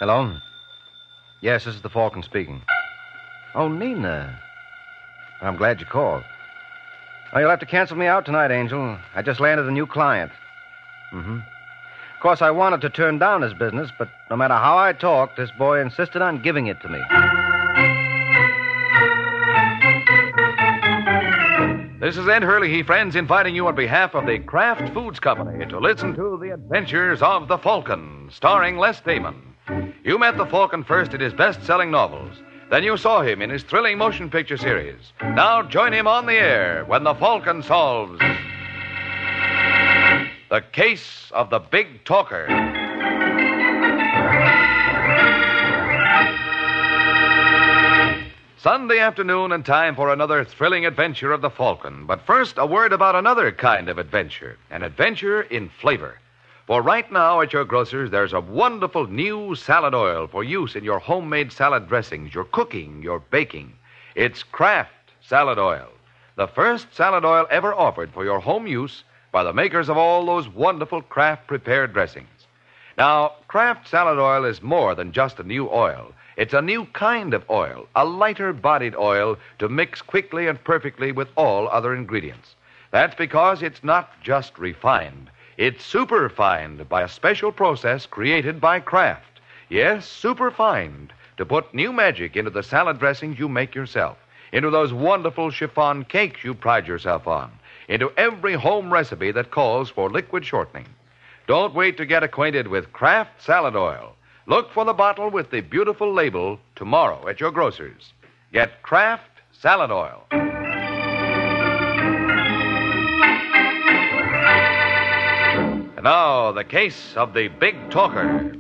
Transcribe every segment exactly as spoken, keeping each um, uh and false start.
Hello? Yes, this is the Falcon speaking. Oh, Nina. I'm glad you called. Oh, you'll have to cancel me out tonight, Angel. I just landed a new client. Mm-hmm. Of course, I wanted to turn down his business, but no matter how I talked, this boy insisted on giving it to me. This is Ed Hurley, friends, inviting you on behalf of the Kraft Foods Company to listen to The Adventures of the Falcon, starring Les Damon. You met the Falcon first in his best-selling novels. Then you saw him in his thrilling motion picture series. Now join him on the air when the Falcon solves the case of the Big Talker. Sunday afternoon and time for another thrilling adventure of the Falcon. But first, a word about another kind of adventure. An adventure in flavor. For right now at your grocer's, there's a wonderful new salad oil for use in your homemade salad dressings, your cooking, your baking. It's Kraft Salad Oil. The first salad oil ever offered for your home use by the makers of all those wonderful Kraft prepared dressings. Now, Kraft Salad Oil is more than just a new oil. It's a new kind of oil, a lighter-bodied oil to mix quickly and perfectly with all other ingredients. That's because it's not just refined. It's superfined by a special process created by Kraft. Yes, superfined, to put new magic into the salad dressings you make yourself, into those wonderful chiffon cakes you pride yourself on, into every home recipe that calls for liquid shortening. Don't wait to get acquainted with Kraft Salad Oil. Look for the bottle with the beautiful label tomorrow at your grocer's. Get Kraft Salad Oil. And now, the case of the Big Talker.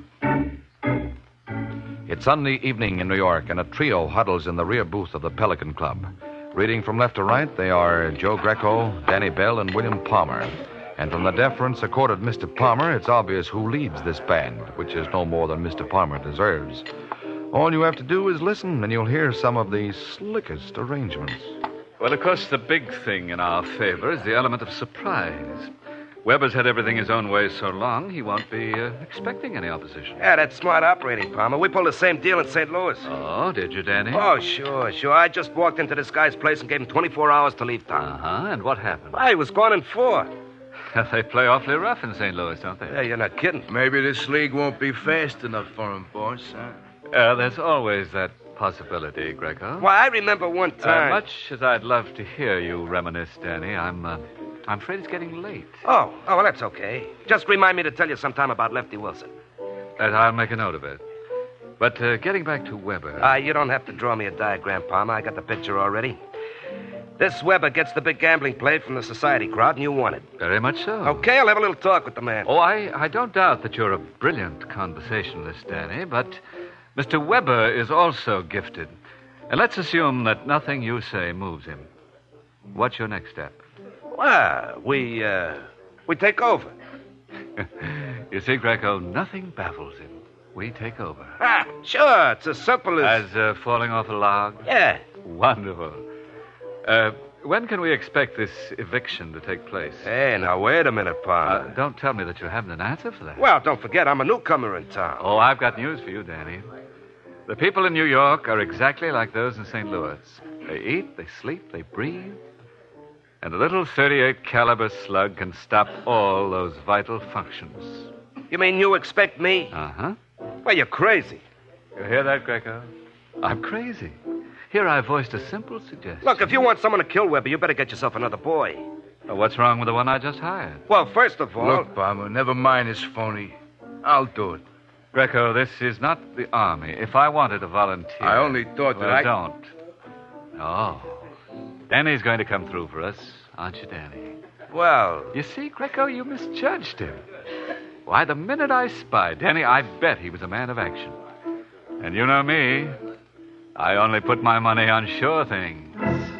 It's Sunday evening in New York, and a trio huddles in the rear booth of the Pelican Club. Reading from left to right, they are Joe Greco, Danny Bell, and William Palmer. And from the deference accorded Mister Palmer, it's obvious who leads this band, which is no more than Mister Palmer deserves. All you have to do is listen, and you'll hear some of the slickest arrangements. Well, of course, the big thing in our favor is the element of surprise. Weber's had everything his own way so long, he won't be uh, expecting any opposition. Yeah, that's smart operating, Palmer. We pulled the same deal in Saint Louis. Oh, did you, Danny? Oh, sure, sure. I just walked into this guy's place and gave him twenty-four hours to leave town. Uh-huh, and what happened? Well, he was gone in four. They play awfully rough in Saint Louis, don't they? Yeah, you're not kidding. Maybe this league won't be fast enough for him, boss. Huh? Uh, there's always that possibility, Greco. Well, I remember one time... Uh, much as I'd love to hear you reminisce, Danny, I'm, uh, I'm afraid it's getting late. Oh, oh, well, that's okay. Just remind me to tell you sometime about Lefty Wilson. Uh, I'll make a note of it. But uh, getting back to Weber... Uh, you don't have to draw me a diagram, Palmer. I got the picture already. This Weber gets the big gambling plate from the society crowd, and you want it. Very much so. Okay, I'll have a little talk with the man. Oh, I, I don't doubt that you're a brilliant conversationalist, Danny, but Mister Weber is also gifted. And let's assume that nothing you say moves him. What's your next step? Well, we, uh, we take over. You see, Greco, nothing baffles him. We take over. Ah, sure, it's as simple as... As uh, falling off a log? Yeah. Wonderful. Uh, when can we expect this eviction to take place? Hey, now, wait a minute, Palmer. Uh, don't tell me that you haven't an answer for that. Well, don't forget, I'm a newcomer in town. Oh, I've got news for you, Danny. The people in New York are exactly like those in Saint Louis. They eat, they sleep, they breathe. And a little thirty-eight caliber slug can stop all those vital functions. You mean you expect me? Uh-huh. Well, you're crazy. You hear that, Greco? I'm crazy. Here I voiced a simple suggestion. Look, if you want someone to kill Weber, you better get yourself another boy. Well, what's wrong with the one I just hired? Well, first of all... Look, Palmer, never mind his phony. I'll do it. Greco, this is not the Army. If I wanted to volunteer... I only thought well, that I... don't. Oh. Danny's going to come through for us, aren't you, Danny? Well... You see, Greco, you misjudged him. Why, the minute I spied Danny, I bet he was a man of action. And you know me... I only put my money on sure things.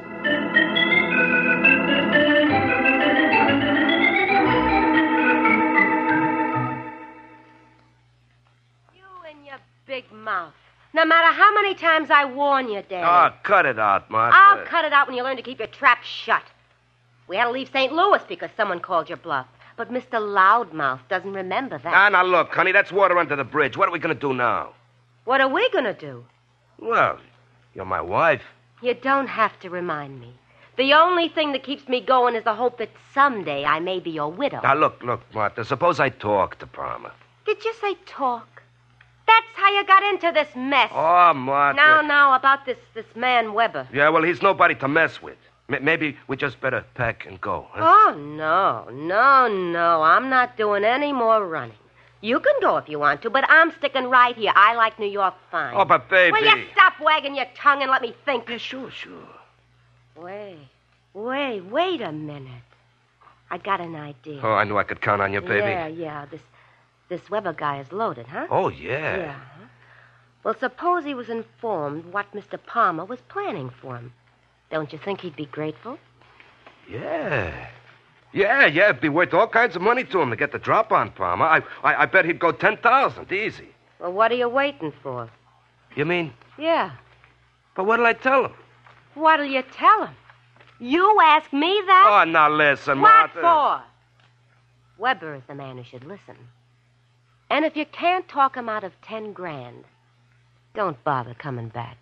You and your big mouth. No matter how many times I warn you, Danny. Oh, cut it out, Martha. I'll cut it out when you learn to keep your trap shut. We had to leave Saint Louis because someone called your bluff. But Mister Loudmouth doesn't remember that. Ah, now, look, honey, that's water under the bridge. What are we going to do now? What are we going to do? Well, you're my wife. You don't have to remind me. The only thing that keeps me going is the hope that someday I may be your widow. Now, look, look, Martha, suppose I talk to Palmer. Did you say talk? That's how you got into this mess. Oh, Martha. Now, now, about this, this man Weber. Yeah, well, he's nobody to mess with. M- maybe we just better pack and go, huh? Oh, no, no, no. I'm not doing any more running. You can go if you want to, but I'm sticking right here. I like New York fine. Oh, but baby... Will you stop wagging your tongue and let me think? Yeah, sure, sure. Wait, wait, wait a minute. I got an idea. Oh, I knew I could count on you, baby. Yeah, yeah. This this Weber guy is loaded, huh? Oh, yeah. Yeah. Well, suppose he was informed what Mister Palmer was planning for him. Don't you think he'd be grateful? Yeah. Yeah, yeah, it'd be worth all kinds of money to him to get the drop on Palmer. I, I, I bet he'd go ten thousand, easy. Well, what are you waiting for? You mean? Yeah. But what'll I tell him? What'll you tell him? You ask me that? Oh, now listen, What Martha. for? Weber is the man who should listen. And if you can't talk him out of ten grand, don't bother coming back.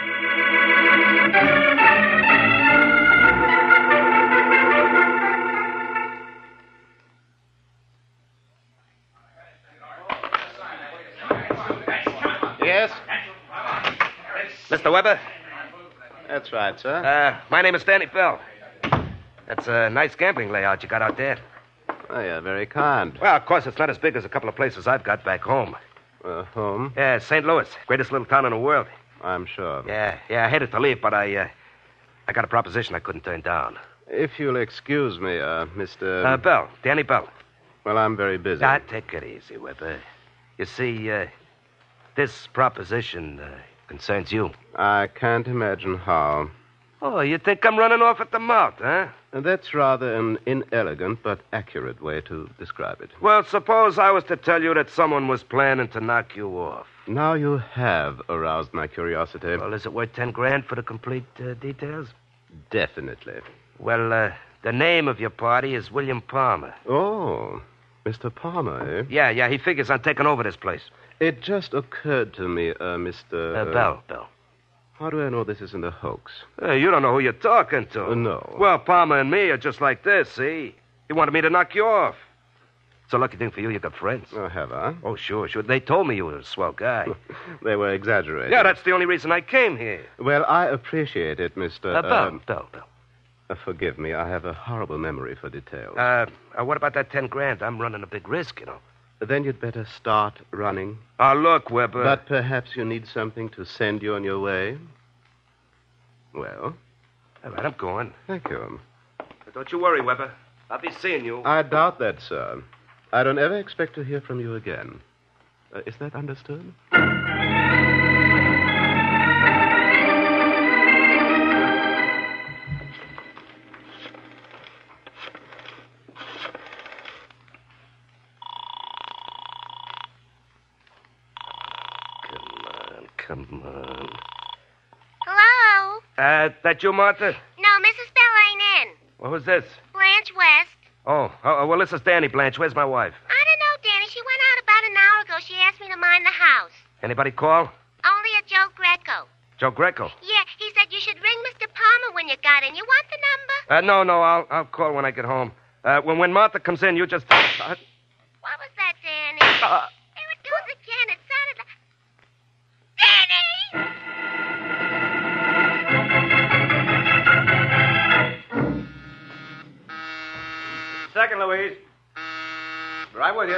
Yes? Mister Weber? That's right, sir. Uh, my name is Danny Bell. That's a nice gambling layout you got out there. Oh, you're very kind. Well, of course, it's not as big as a couple of places I've got back home. Uh, home? Yeah, Saint Louis, greatest little town in the world. I'm sure. Yeah, yeah, I hated to leave, but I, uh, I got a proposition I couldn't turn down. If you'll excuse me, uh, Mister Uh, Bell, Danny Bell. Well, I'm very busy. Ah, take it easy, Weber. You see, uh, this proposition uh, concerns you. I can't imagine how. Oh, you think I'm running off at the mouth, huh? That's rather an inelegant but accurate way to describe it. Well, suppose I was to tell you that someone was planning to knock you off. Now you have aroused my curiosity. Well, is it worth ten grand for the complete uh, details? Definitely. Well, uh, the name of your party is William Palmer. Oh, Mister Palmer, eh? Yeah, yeah, he figures on taking over this place. It just occurred to me, uh, Mister Uh, Bell, Bell. How do I know this isn't a hoax? Uh, you don't know who you're talking to. Uh, no. Well, Palmer and me are just like this, see? He wanted me to knock you off. It's a lucky thing for you, you got friends. Oh, have I? Oh, sure, sure. They told me you were a swell guy. They were exaggerating. Yeah, that's the only reason I came here. Well, I appreciate it, Mister Uh, Bell, um, Bell, Bell. uh, forgive me, I have a horrible memory for details. Uh, uh, what about that ten grand? I'm running a big risk, you know. Then you'd better start running. Oh, look, Weber. But perhaps you need something to send you on your way? Well, All right, I'm going. thank you. But don't you worry, Weber. I'll be seeing you. I doubt that, sir. I don't ever expect to hear from you again. Uh, is that understood? Come on, come on. Hello? Uh, that you, Martha? No, Missus Bell ain't in. Well, who's this? Blanche West. Oh, oh, well, this is Danny Blanche. Where's my wife? I don't know, Danny. She went out about an hour ago. She asked me to mind the house. Anybody call? Only a Joe Greco. Joe Greco. Yeah, he said you should ring Mister Palmer when you got in. You want the number? Uh, no, no, I'll I'll call when I get home. Uh, when when Martha comes in, you just. Uh, What was that, Danny? uh, There it goes again. It sounded like... Danny! Second, Louise. Right with you.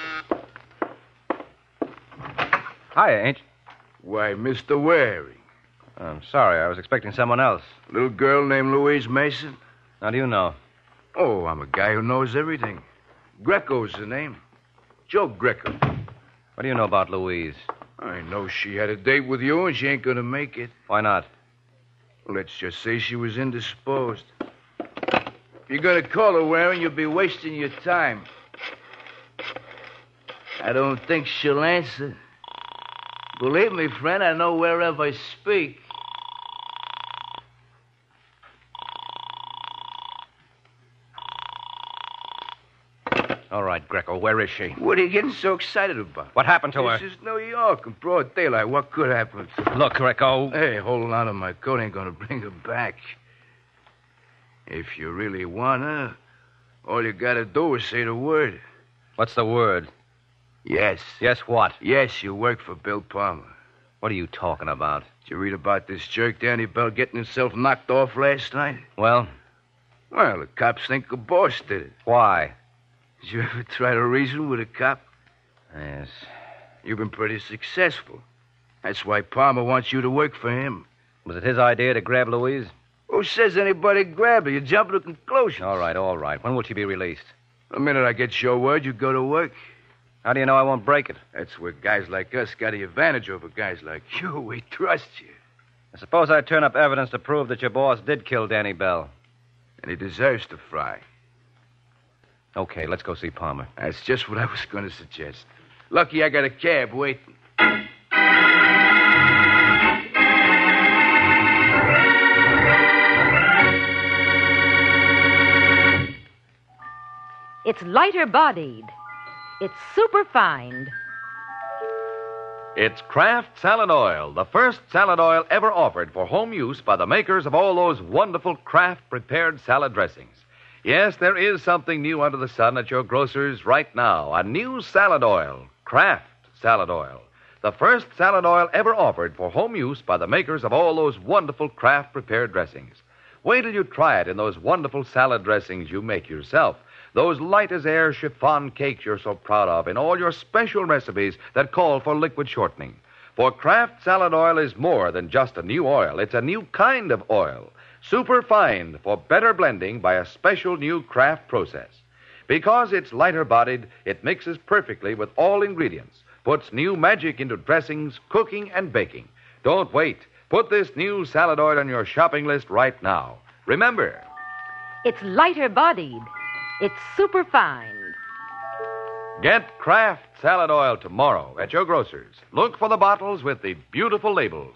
Hi, Ain't. Why, Mister Waring. I'm sorry. I was expecting someone else. Little girl named Louise Mason? How do you know? Oh, I'm a guy who knows everything. Greco's the name. Joe Greco. What do you know about Louise? I know she had a date with you and she ain't gonna make it. Why not? Let's just say she was indisposed. If you're gonna call her, Waring, you'll be wasting your time. I don't think she'll answer. Believe me, friend, I know wherever I speak. All right, up, Greco. Where is she? What are you getting so excited about? What happened to This her? is New York in broad daylight. What could happen? Look, Greco. Hey, holding on to my coat ain't gonna bring her back. If you really want her, all you gotta do is say the word. What's the word? Yes. Yes, what? Yes, you work for Bill Palmer. What are you talking about? Did you read about this jerk Danny Bell getting himself knocked off last night? Well, Well, the cops think the boss did it. why? Did you ever try to reason with a cop? Yes. You've been pretty successful. That's why Palmer wants you to work for him. Was it his idea to grab Louise? Who says anybody grabbed her? You jump to conclusions. All right, all right. When will she be released? The minute I get your word, you go to work. How do you know I won't break it? That's where guys like us got the advantage over guys like you. We trust you. I suppose I turn up evidence to prove that your boss did kill Danny Bell. And he deserves to fry. Okay, let's go see Palmer. That's just what I was going to suggest. Lucky I got a cab waiting. It's lighter bodied. It's superfine. It's Kraft Salad Oil, the first salad oil ever offered for home use by the makers of all those wonderful Kraft prepared salad dressings. Yes, there is something new under the sun at your grocer's right now. A new salad oil, Kraft Salad Oil. The first salad oil ever offered for home use by the makers of all those wonderful Kraft prepared dressings. Wait till you try it in those wonderful salad dressings you make yourself. Those light-as-air chiffon cakes you're so proud of in all your special recipes that call for liquid shortening. For Kraft Salad Oil is more than just a new oil. It's a new kind of oil. Superfine for better blending by a special new Kraft process. Because it's lighter-bodied, it mixes perfectly with all ingredients, puts new magic into dressings, cooking, and baking. Don't wait. Put this new salad oil on your shopping list right now. Remember, It's lighter bodied. It's superfine. get Kraft Salad Oil tomorrow at your grocer's. Look for the bottles with the beautiful labels.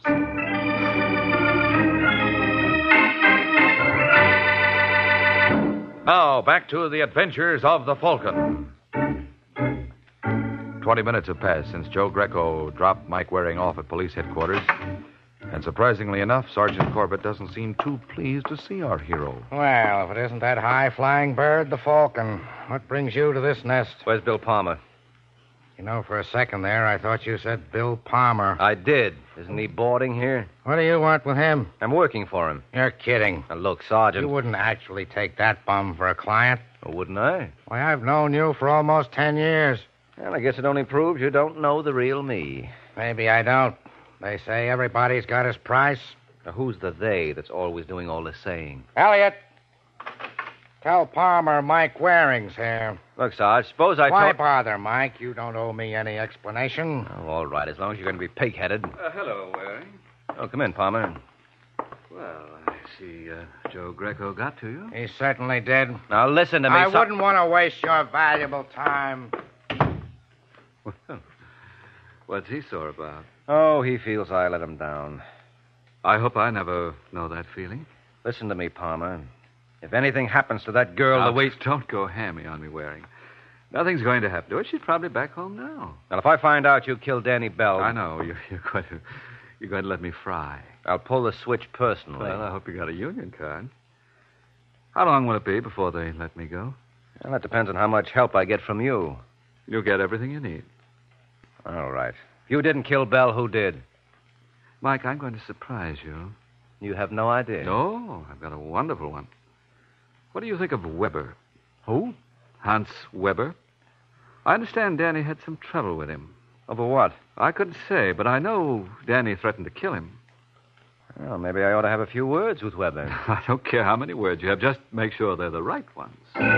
Now, back to the adventures of the Falcon. Twenty minutes have passed since Joe Greco dropped Mike Waring off at police headquarters. And surprisingly enough, Sergeant Corbett doesn't seem too pleased to see our hero. Well, if it isn't that high-flying bird, the Falcon, what brings you to this nest? Where's Bill Palmer? You know, for a second there, I thought you said Bill Palmer. I did. Isn't he boarding here? What do you want with him? I'm working for him. You're kidding. Now, look, Sergeant. You wouldn't actually take that bum for a client. Oh, wouldn't I? Why, I've known you for almost ten years. Well, I guess it only proves you don't know the real me. Maybe I don't. They say everybody's got his price. Now, who's the they that's always doing all the saying? Elliot, tell Palmer Mike Waring's here. Look, Sarge, suppose I Why told... bother, Mike? You don't owe me any explanation. Oh, all right, as long as you're going to be pig-headed. Uh, hello, Waring. Oh, come in, Palmer. Well, I see uh, Joe Greco got to you. He certainly did. Now, listen to me, I Sar- wouldn't want to waste your valuable time. Well, what's he sore about? Oh, he feels I let him down. I hope I never know that feeling. Listen to me, Palmer. If anything happens to that girl, Now, Louise... don't go hammy on me, Waring. Nothing's going to happen to her. She's probably back home now. Now, if I find out you killed Danny Bell... I know. You're, you're going to you're going to let me fry. I'll pull the switch personally. Well, I hope you got a union card. How long will it be before they let me go? Well, that depends on how much help I get from you. You'll get everything you need. All right. If you didn't kill Bell, who did? Mike, I'm going to surprise you. You have no idea. No, I've got a wonderful one. What do you think of Weber? Who? Hans Weber. I understand Danny had some trouble with him. Over what? I couldn't say, but I know Danny threatened to kill him. Well, maybe I ought to have a few words with Weber. I don't care how many words you have. Just make sure they're the right ones.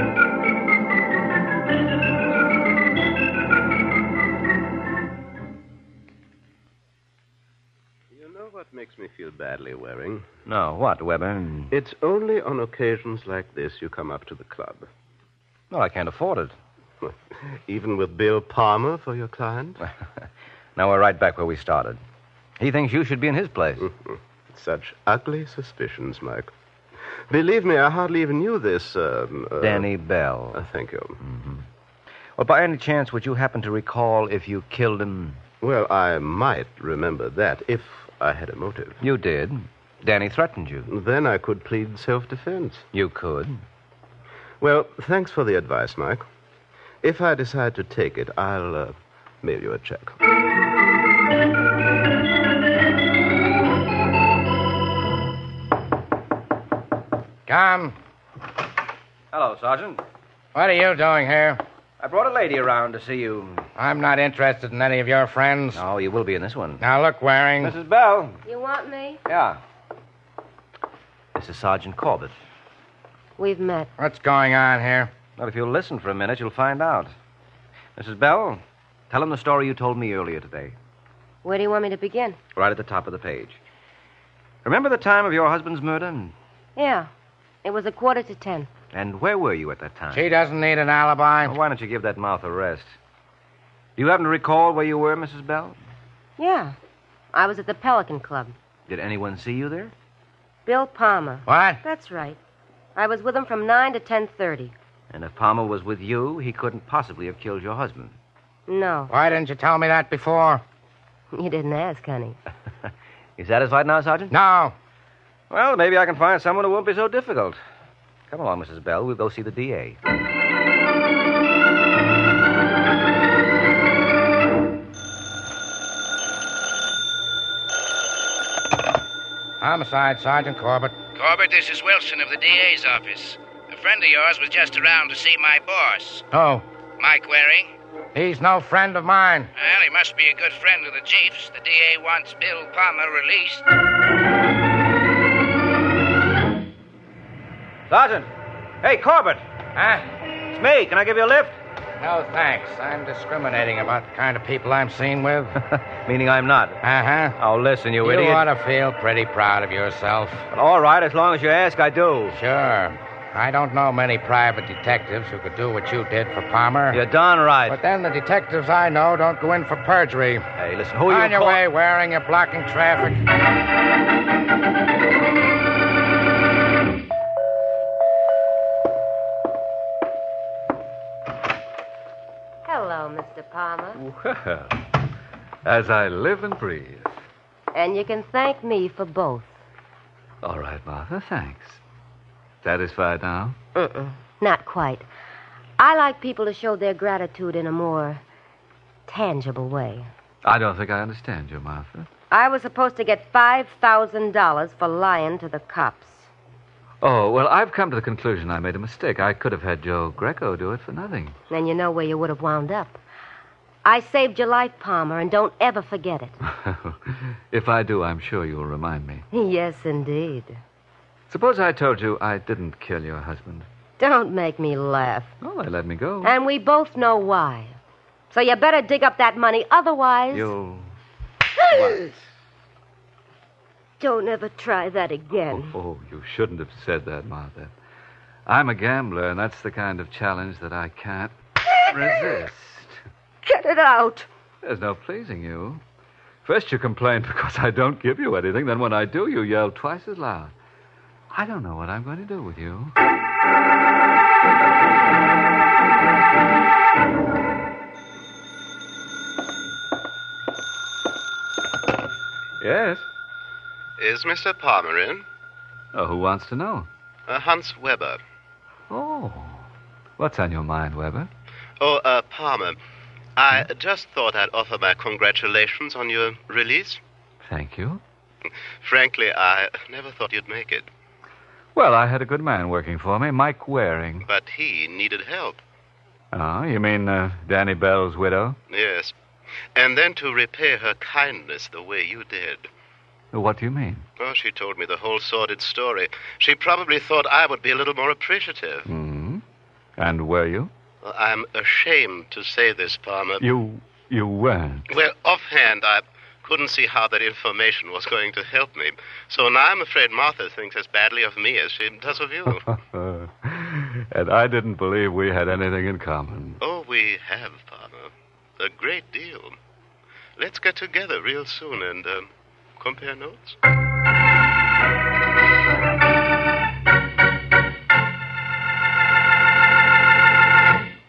You know what makes me feel badly, Waring? No, what, Weber? It's only on occasions like this you come up to the club. Well, I can't afford it. Even with Bill Palmer for your client? Now we're right back where we started. He thinks you should be in his place. Such ugly suspicions, Mike. Believe me, I hardly even knew this, um... Uh, Danny Bell. Uh, thank you. Mm-hmm. Well, by any chance, would you happen to recall if you killed him? Well, I might remember that if I had a motive. You did. Danny threatened you. Then I could plead self-defense. You could. Well, thanks for the advice, Mike. If I decide to take it, I'll uh, mail you a check. Come. Hello, Sergeant. What are you doing here? I brought a lady around to see you. I'm not interested in any of your friends. Oh, you will be in this one. Now, look, Waring. Missus Bell. You want me? Yeah. This is Sergeant Corbett. We've met. What's going on here? Well, if you'll listen for a minute, you'll find out. Missus Bell, tell him the story you told me earlier today. Where do you want me to begin? Right at the top of the page. Remember the time of your husband's murder? Yeah. It was a quarter to ten. And where were you at that time? She doesn't need an alibi. Well, why don't you give that mouth a rest? Do you happen to recall where you were, Missus Bell? Yeah. I was at the Pelican Club. Did anyone see you there? Bill Palmer. What? That's right. I was with him from nine to ten thirty. And if Palmer was with you, he couldn't possibly have killed your husband. No. Why didn't you tell me that before? You didn't ask, honey. You satisfied now, Sergeant? No. Well, maybe I can find someone who won't be so difficult. Come along, Missus Bell. We'll go see the D A. Homicide, Sergeant Corbett. Corbett, this is Wilson of the D A's office. A friend of yours was just around to see my boss. Oh. Mike Waring. He's no friend of mine. Well, he must be a good friend of the chief's. The D A wants Bill Palmer released. Sergeant! Hey, Corbett! Huh? It's me. Can I give you a lift? No, thanks. I'm discriminating about the kind of people I'm seen with. Meaning I'm not. Uh-huh. Oh, listen, you, You idiot. ought to feel pretty proud of yourself. All right, as long as you ask, I do. Sure. I don't know many private detectives who could do what you did for Palmer. You're darn right. But then the detectives I know don't go in for perjury. Hey, listen, who are you... On your call- way, Waring, you're blocking traffic. Hello, Mister Palmer. Well, as I live and breathe. And you can thank me for both. All right, Martha, thanks. Satisfied now? Mm-mm. Not quite. I like people to show their gratitude in a more tangible way. I don't think I understand you, Martha. I was supposed to get five thousand dollars for lying to the cops. Oh, well, I've come to the conclusion I made a mistake. I could have had Joe Greco do it for nothing. Then you know where you would have wound up. I saved your life, Palmer, and don't ever forget it. If I do, I'm sure you'll remind me. Yes, indeed. Suppose I told you I didn't kill your husband. Don't make me laugh. Oh, they let me go. And we both know why. So you better dig up that money, otherwise... You'll... Don't ever try that again. Oh, oh, you shouldn't have said that, Martha. I'm a gambler, and that's the kind of challenge that I can't resist. Get it out. There's no pleasing you. First you complain because I don't give you anything, then when I do, you yell twice as loud. I don't know what I'm going to do with you. Yes? Is Mister Palmer in? Oh, who wants to know? Uh, Hans Weber. Oh. What's on your mind, Weber? Oh, uh, Palmer, I just thought I'd offer my congratulations on your release. Thank you. Frankly, I never thought you'd make it. Well, I had a good man working for me, Mike Waring. But he needed help. Oh, you mean uh, Danny Bell's widow? Yes. And then to repay her kindness the way you did. What do you mean? Oh, she told me the whole sordid story. She probably thought I would be a little more appreciative. Hmm. And were you? Well, I'm ashamed to say this, Palmer. You... you weren't. Well, offhand, I couldn't see how that information was going to help me. So now I'm afraid Martha thinks as badly of me as she does of you. And I didn't believe we had anything in common. Oh, we have, Palmer. A great deal. Let's get together real soon and uh, compare notes.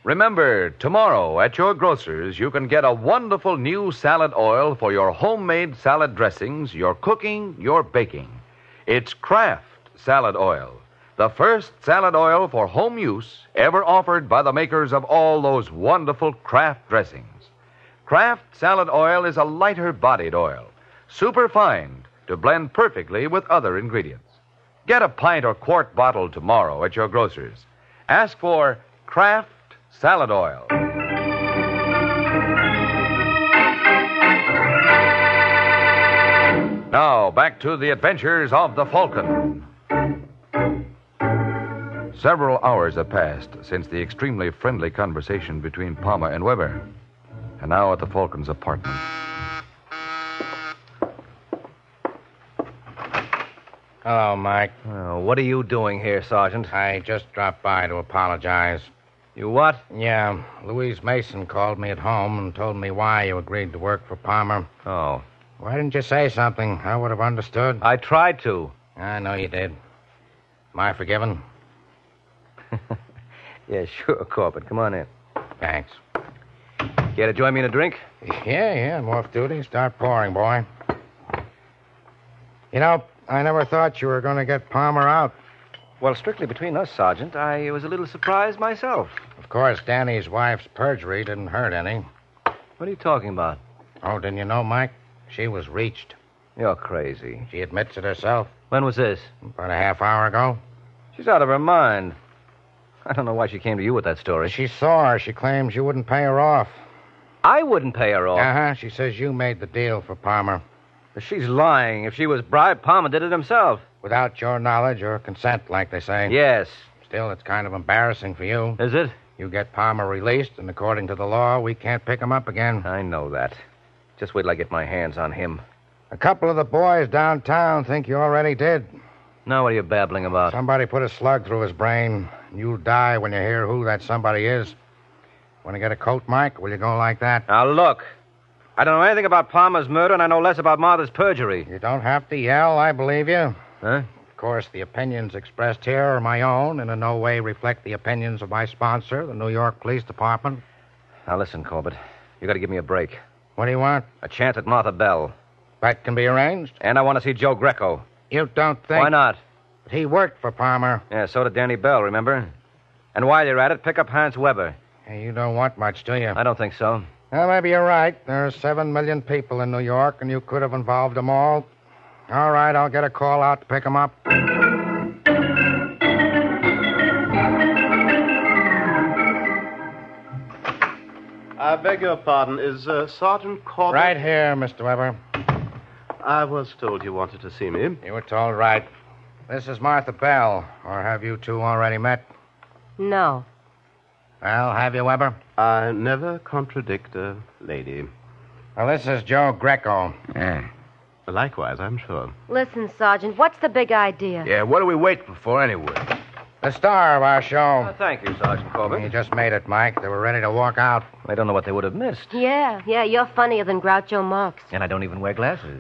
Remember, tomorrow at your grocer's, you can get a wonderful new salad oil for your homemade salad dressings, your cooking, your baking. It's Kraft Salad Oil, the first salad oil for home use ever offered by the makers of all those wonderful Kraft dressings. Kraft Salad Oil is a lighter-bodied oil, superfine to blend perfectly with other ingredients. Get a pint or quart bottle tomorrow at your grocer's. Ask for Kraft Salad Oil. Now, back to the adventures of the Falcon. Several hours have passed since the extremely friendly conversation between Palmer and Weber. And now at the Falcon's apartment. Hello, Mike. Oh, what are you doing here, Sergeant? I just dropped by to apologize. You what? Yeah, Louise Mason called me at home and told me why you agreed to work for Palmer. Oh. Why didn't you say something? I would have understood. I tried to. I know you did. Am I forgiven? Yeah, sure, Corbett. Come on in. Thanks. Care to join me in a drink? Yeah, yeah, I'm off duty. Start pouring, boy. You know, I never thought you were going to get Palmer out. Well, strictly between us, Sergeant, I was a little surprised myself. Of course, Danny's wife's perjury didn't hurt any. What are you talking about? Oh, didn't you know, Mike? She was reached. You're crazy. She admits it herself. When was this? About a half hour ago. She's out of her mind. I don't know why she came to you with that story. She saw her. She claims you wouldn't pay her off. I wouldn't pay her off. Uh-huh. She says you made the deal for Palmer. She's lying. If she was bribed, Palmer did it himself. Without your knowledge or consent, like they say. Yes. Still, it's kind of embarrassing for you. Is it? You get Palmer released, and according to the law, we can't pick him up again. I know that. Just wait till I get my hands on him. A couple of the boys downtown think you already did. Now what are you babbling about? Somebody put a slug through his brain. You'll die when you hear who that somebody is. Want to get a coat, Mike? Will you go like that? Now, look. I don't know anything about Palmer's murder, and I know less about Martha's perjury. You don't have to yell. I believe you. Huh? Of course, the opinions expressed here are my own and in no way reflect the opinions of my sponsor, the New York Police Department. Now, listen, Corbett. You got to give me a break. What do you want? A chance at Martha Bell. That can be arranged. And I want to see Joe Greco. You don't think... Why not? But he worked for Palmer. Yeah, so did Danny Bell, remember? And while you're at it, pick up Hans Weber. Hey, you don't want much, do you? I don't think so. Well, maybe you're right. There are seven million people in New York, and you could have involved them all. All right, I'll get a call out to pick them up. I beg your pardon. Is uh, Sergeant Corbett... Right here, Mister Weber. I was told you wanted to see me. You were told right. This is Martha Bell. Or have you two already met? No. Well, have you, Weber? I never contradict a lady. Well, this is Joe Greco. Yeah. Likewise, I'm sure. Listen, Sergeant, what's the big idea? Yeah, what are we waiting for anyway? The star of our show. Oh, thank you, Sergeant Corbett. You just made it, Mike. They were ready to walk out. I don't know what they would have missed. Yeah, yeah, you're funnier than Groucho Marx. And I don't even wear glasses.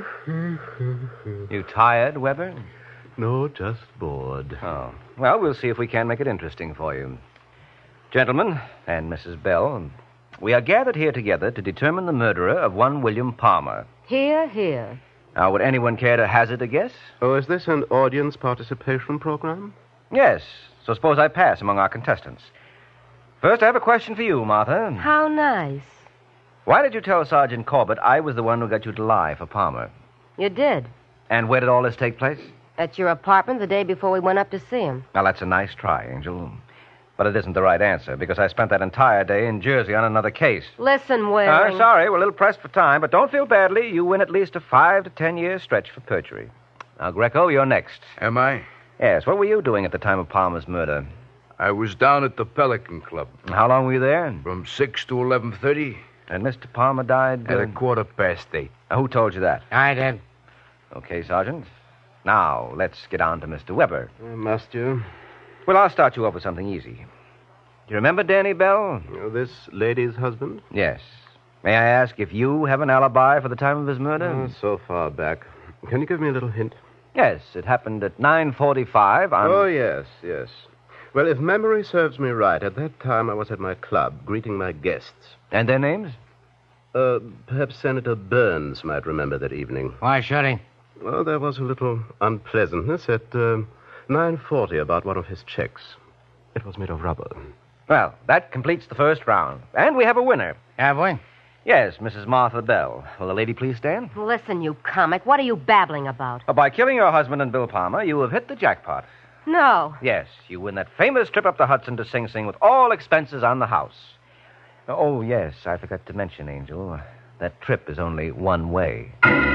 You tired, Weber? No, just bored. Oh. Well, we'll see if we can make it interesting for you. Gentlemen, and Missus Bell, we are gathered here together to determine the murderer of one William Palmer. Here, here. Now, would anyone care to hazard a guess? Oh, is this an audience participation program? Yes. So suppose I pass among our contestants. First, I have a question for you, Martha. How nice. Why did you tell Sergeant Corbett I was the one who got you to lie for Palmer? You did. And where did all this take place? At your apartment the day before we went up to see him. Now, that's a nice try, Angel. But it isn't the right answer, because I spent that entire day in Jersey on another case. Listen, Waring. Uh, sorry, we're a little pressed for time, but don't feel badly. You win at least a five to ten year stretch for perjury. Now, Greco, you're next. Am I? Yes, what were you doing at the time of Palmer's murder? I was down at the Pelican Club. And how long were you there? From six to eleven thirty. And Mister Palmer died... At uh, a quarter past eight. uh, who told you that? I did. Okay, Sergeant. Now, let's get on to Mister Weber. Uh, must you? Well, I'll start you off with something easy. Do you remember Danny Bell? Uh, this lady's husband? Yes. May I ask if you have an alibi for the time of his murder? Uh, so far back. Can you give me a little hint? Yes, it happened at nine forty-five on... Oh, yes, yes. Well, if memory serves me right, at that time I was at my club greeting my guests. And their names? Uh, perhaps Senator Burns might remember that evening. Why should he? Well, there was a little unpleasantness at uh, nine forty about one of his checks. It was made of rubber. Well, that completes the first round. And we have a winner. Have we? Yes, Missus Martha Bell. Will the lady please stand? Listen, you comic, what are you babbling about? Uh, by killing your husband and Bill Palmer, you have hit the jackpot. No. Yes, you win that famous trip up the Hudson to Sing Sing with all expenses on the house. Oh, yes, I forgot to mention, Angel. That trip is only one way.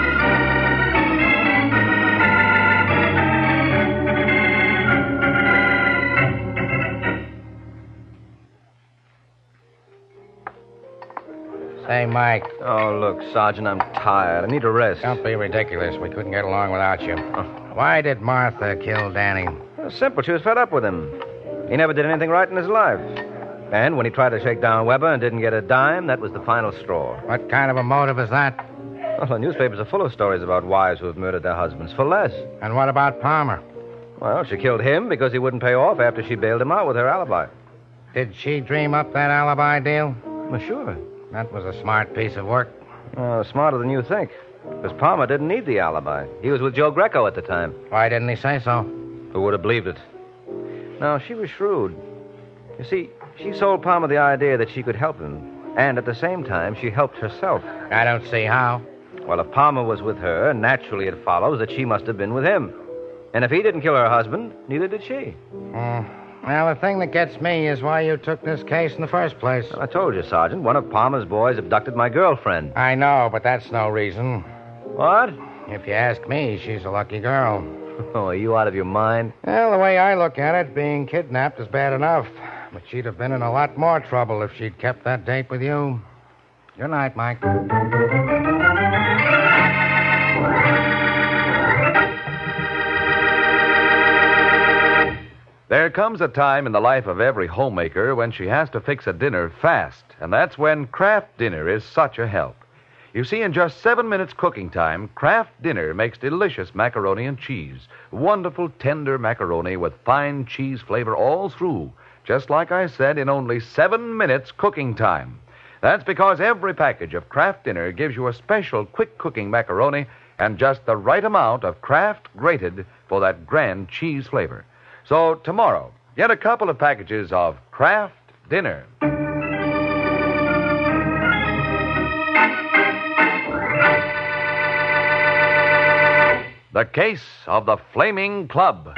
Say, Mike. Oh, look, Sergeant, I'm tired. I need a rest. Don't be ridiculous. We couldn't get along without you. Why did Martha kill Danny? Well, simple. She was fed up with him. He never did anything right in his life. And when he tried to shake down Weber and didn't get a dime, that was the final straw. What kind of a motive is that? Well, the newspapers are full of stories about wives who have murdered their husbands for less. And what about Palmer? Well, she killed him because he wouldn't pay off after she bailed him out with her alibi. Did she dream up that alibi deal? Well, sure. That was a smart piece of work. Uh, smarter than you think. Because Palmer didn't need the alibi. He was with Joe Greco at the time. Why didn't he say so? Who would have believed it? No, she was shrewd. You see, she sold Palmer the idea that she could help him. And at the same time, she helped herself. I don't see how. Well, if Palmer was with her, naturally it follows that she must have been with him. And if he didn't kill her husband, neither did she. Mm. Well, the thing that gets me is why you took this case in the first place. Well, I told you, Sergeant. One of Palmer's boys abducted my girlfriend. I know, but that's no reason. What? If you ask me, she's a lucky girl. Oh, are you out of your mind? Well, the way I look at it, being kidnapped is bad enough. But she'd have been in a lot more trouble if she'd kept that date with you. Good night, Mike. There comes a time in the life of every homemaker when she has to fix a dinner fast, and that's when Kraft Dinner is such a help. You see, in just seven minutes cooking time, Kraft Dinner makes delicious macaroni and cheese. Wonderful, tender macaroni with fine cheese flavor all through, just like I said, in only seven minutes cooking time. That's because every package of Kraft Dinner gives you a special quick-cooking macaroni and just the right amount of Kraft grated for that grand cheese flavor. So tomorrow, get a couple of packages of Kraft Dinner. The Case of the Flaming Club.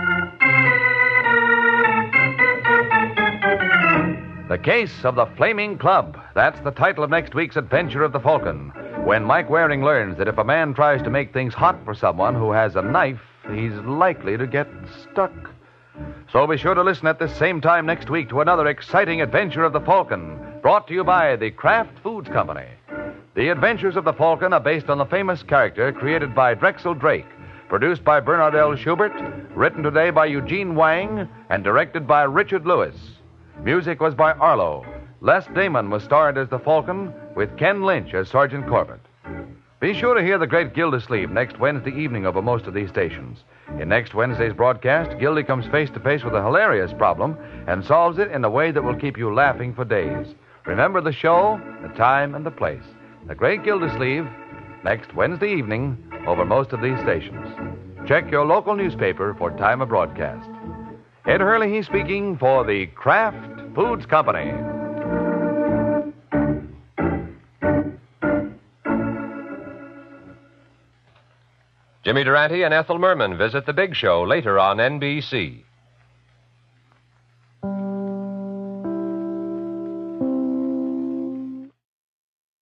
The Case of the Flaming Club. That's the title of next week's adventure of the Falcon. When Mike Waring learns that if a man tries to make things hot for someone who has a knife, he's likely to get stuck. So be sure to listen at this same time next week to another exciting adventure of the Falcon, brought to you by the Kraft Foods Company. The Adventures of the Falcon are based on the famous character created by Drexel Drake, produced by Bernard L. Schubert, written today by Eugene Wang, and directed by Richard Lewis. Music was by Arlo. Les Damon was starred as the Falcon, with Ken Lynch as Sergeant Corbett. Be sure to hear the great Gildersleeve next Wednesday evening over most of these stations. In next Wednesday's broadcast, Gildy comes face to face with a hilarious problem and solves it in a way that will keep you laughing for days. Remember the show, the time, and the place. The Great Gildersleeve, next Wednesday evening over most of these stations. Check your local newspaper for time of broadcast. Ed Hurley speaking for the Kraft Foods Company. Jimmy Durante and Ethel Merman visit the Big Show later on N B C.